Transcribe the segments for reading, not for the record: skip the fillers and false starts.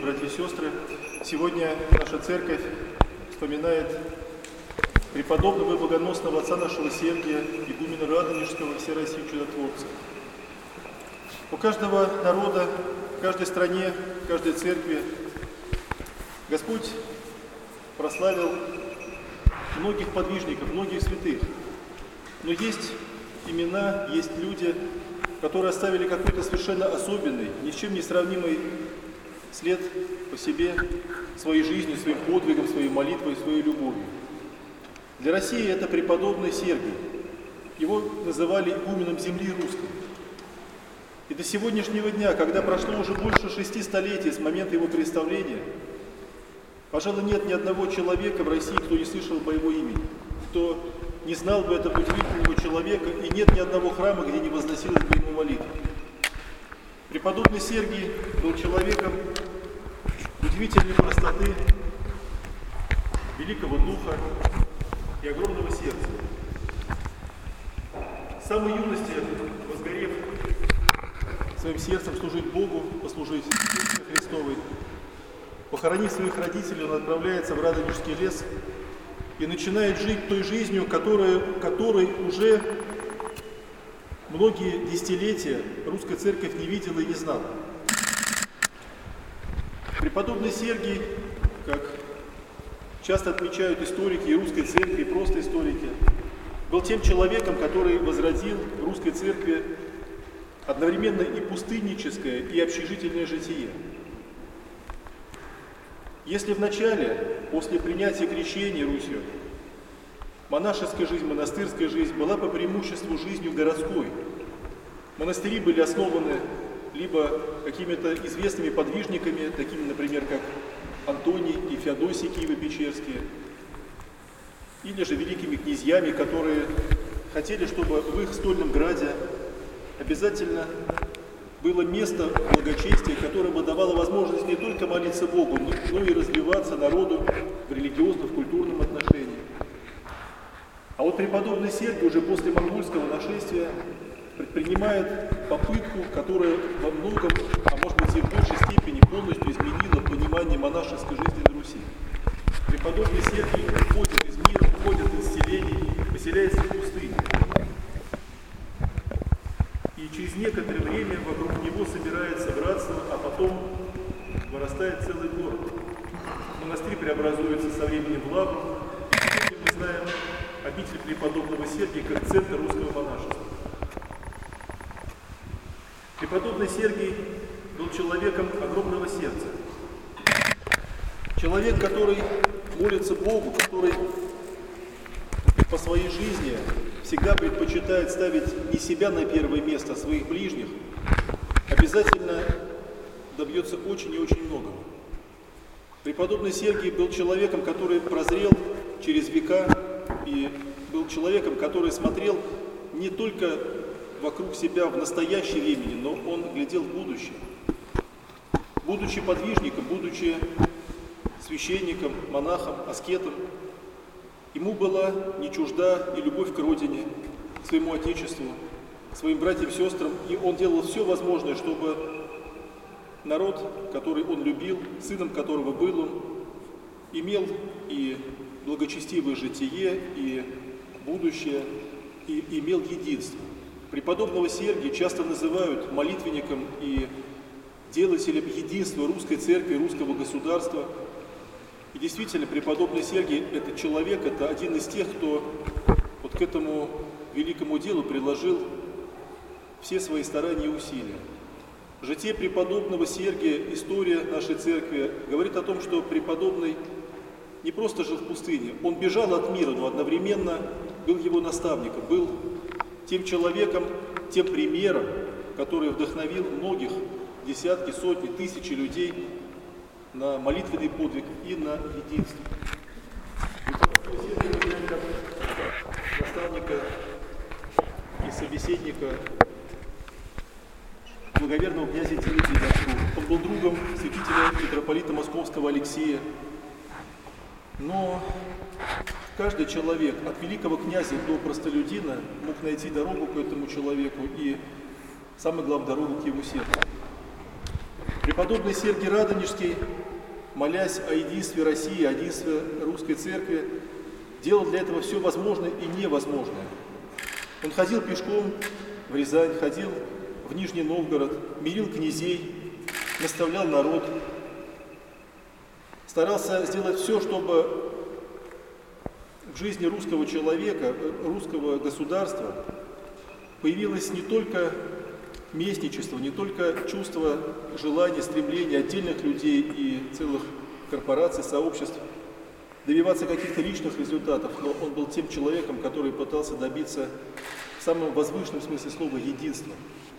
братья и сестры, сегодня наша церковь вспоминает преподобного и богоносного отца нашего Сергия, игумена Радонежского, Всероссийского чудотворца. У каждого народа, в каждой стране, в каждой церкви Господь прославил многих подвижников, многих святых. Но есть имена, есть люди, которые оставили какой-то совершенно особенный, ни с чем не сравнимый след по себе, своей жизнью, своим подвигом, своей молитвой, своей любовью. Для России это преподобный Сергий. Его называли игуменом земли русской. И до сегодняшнего дня, когда прошло уже больше 6 столетий с момента его представления, пожалуй, нет ни одного человека в России, кто не слышал бы его имени, кто не знал бы этого удивительного человека, и нет ни одного храма, где не возносилась бы ему молитва. Преподобный Сергий был человеком удивительной простоты, великого духа и огромного сердца. С самой юности, возгорев своим сердцем служить Богу, послужить Христовой, похоронив своих родителей, он отправляется в Радонежский лес и начинает жить той жизнью, которой уже многие десятилетия русская церковь не видела и не знала. Преподобный Сергий, как часто отмечают историки и русской церкви, и просто историки, был тем человеком, который возродил в русской церкви одновременно и пустынническое, и общежительное житие. Если в начале, после принятия крещения Русью, монашеская жизнь, монастырская жизнь была по преимуществу жизнью городской, монастыри были основаны либо какими-то известными подвижниками, такими, например, как Антоний и Феодосий Киево-Печерские, или же великими князьями, которые хотели, чтобы в их стольном граде обязательно было место благочестия, которое бы давало возможность не только молиться Богу, но и развиваться народу в религиозном, в культурном отношении. А вот преподобный Сергий уже после монгольского нашествия предпринимает попытку, которая во многом, а может быть и в большей степени, полностью изменила понимание монашеской жизни на Руси. Преподобный Сергий уходит из мира, уходит из селений, поселяется в пустыне. И через некоторое время вокруг него собирается братство, а потом вырастает целый город. Монастырь преобразуется со временем в лавру, и сегодня мы знаем обитель преподобного Сергия как центр русского монашества. Преподобный Сергий был человеком огромного сердца. Человек, который молится Богу, который по своей жизни всегда предпочитает ставить не себя на первое место, а своих ближних, обязательно добьется очень и очень многого. Преподобный Сергий был человеком, который прозрел через века, и был человеком, который смотрел не только вокруг себя в настоящее времени, но он глядел в будущее. Будучи подвижником, будучи священником, монахом, аскетом, ему была не чужда и любовь к родине, к своему отечеству, к своим братьям и сестрам, и он делал все возможное, чтобы народ, который он любил, сыном которого был он, имел и благочестивое житие, и будущее, и имел единство. Преподобного Сергия часто называют молитвенником и делателем единства русской церкви, русского государства. И действительно, преподобный Сергий – это человек, это один из тех, кто вот к этому великому делу приложил все свои старания и усилия. Житие преподобного Сергия, история нашей церкви говорит о том, что преподобный не просто жил в пустыне, он бежал от мира, но одновременно был его наставником, был тем человеком, тем примером, который вдохновил многих, десятки, сотни, тысячи людей на молитвенный подвиг и на единство. Наставника и собеседника благоверного князя Дмитрия Донского. Он был другом святителя митрополита Московского Алексея. Но каждый человек, от великого князя до простолюдина, мог найти дорогу к этому человеку и, самое главное, дорогу к его сердцу. Преподобный Сергий Радонежский, молясь о единстве России, о единстве Русской Церкви, делал для этого все возможное и невозможное. Он ходил пешком в Рязань, ходил в Нижний Новгород, мирил князей, наставлял народ, старался сделать все, чтобы в жизни русского человека, русского государства появилось не только местничество, не только чувство желания, стремления отдельных людей и целых корпораций, сообществ добиваться каких-то личных результатов, но он был тем человеком, который пытался добиться в самом возвышенном смысле слова единства.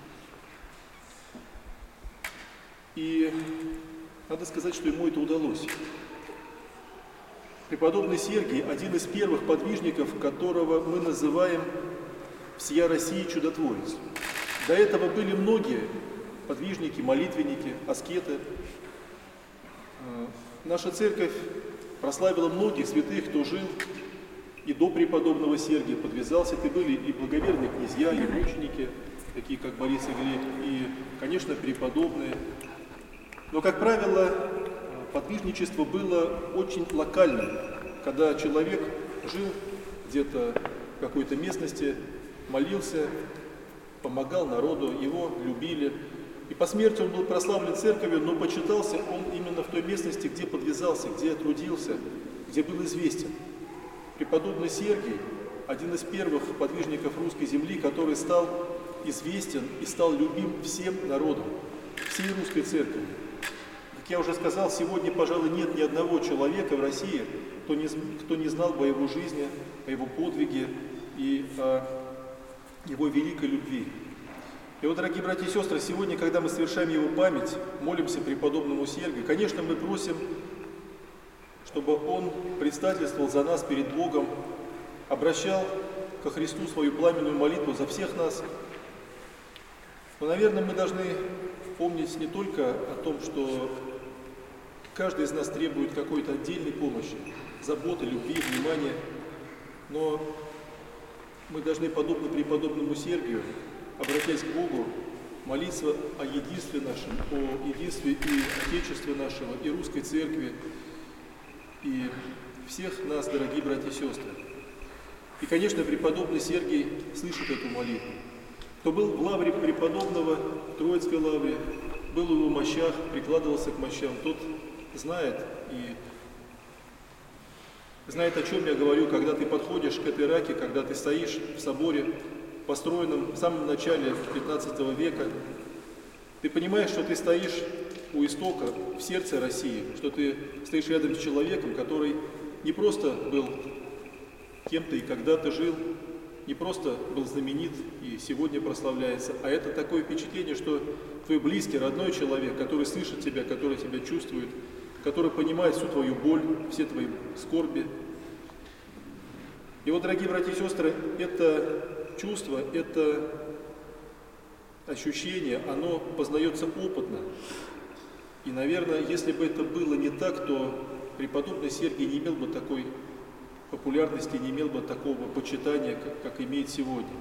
И надо сказать, что ему это удалось. Преподобный Сергий – один из первых подвижников, которого мы называем всея России чудотворец. До этого были многие подвижники, молитвенники, аскеты. Наша церковь прославила многих святых, кто жил и до преподобного Сергия, подвязался. Это были и благоверные князья, и мученики, такие как Борис и Глеб, и, конечно, преподобные. Но, как правило, подвижничество было очень локальным, когда человек жил где-то в какой-то местности, молился, помогал народу, его любили. И по смерти он был прославлен церковью, но почитался он именно в той местности, где подвязался, где трудился, где был известен. Преподобный Сергий – один из первых подвижников русской земли, который стал известен и стал любим всем народом, всей русской церкви. Как я уже сказал, сегодня, пожалуй, нет ни одного человека в России, кто не знал бы о его жизни, о его подвиге и о его великой любви. И вот, дорогие братья и сестры, сегодня, когда мы совершаем его память, молимся преподобному Сергию, конечно, мы просим, чтобы он предстательствовал за нас перед Богом, обращал ко Христу свою пламенную молитву за всех нас. Но, наверное, мы должны помнить не только о том, что каждый из нас требует какой-то отдельной помощи, заботы, любви, внимания, но мы должны, подобно преподобному Сергию, обратясь к Богу, молиться о единстве нашем, о единстве и Отечестве нашего, и Русской Церкви, и всех нас, дорогие братья и сестры. И, конечно, преподобный Сергий слышит эту молитву. Кто был в лавре преподобного, в Троицкой лавре, был в его мощах, прикладывался к мощам, тот знает о чем я говорю, когда ты подходишь к этой раке, когда ты стоишь в соборе, построенном в самом начале 15 века, ты понимаешь, что ты стоишь у истока, в сердце России, что ты стоишь рядом с человеком, который не просто был кем-то и когда-то жил, не просто был знаменит и сегодня прославляется, а это такое впечатление, что твой близкий, родной человек, который слышит тебя, который тебя чувствует, который понимает всю твою боль, все твои скорби. И вот, дорогие братья и сестры, это чувство, это ощущение, оно познается опытно. И, наверное, если бы это было не так, то преподобный Сергий не имел бы такой популярности, не имел бы такого почитания, как имеет сегодня.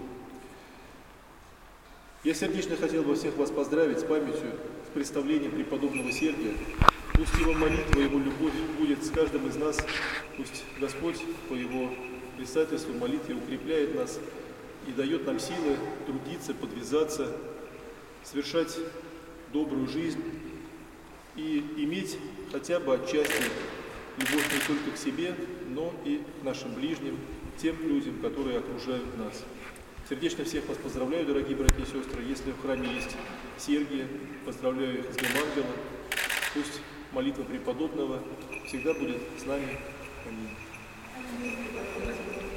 Я сердечно хотел бы всех вас поздравить с памятью, с представлением преподобного Сергия. Пусть его молитва, его любовь будет с каждым из нас. Пусть Господь по его предстательству, молитве укрепляет нас и дает нам силы трудиться, подвязаться, совершать добрую жизнь и иметь хотя бы отчасти любовь не только к себе, но и к нашим ближним, тем людям, которые окружают нас. Сердечно всех вас поздравляю, дорогие братья и сестры. Если в храме есть Сергия, поздравляю их с Днем Ангела. Пусть молитва преподобного всегда будет с нами. Аминь.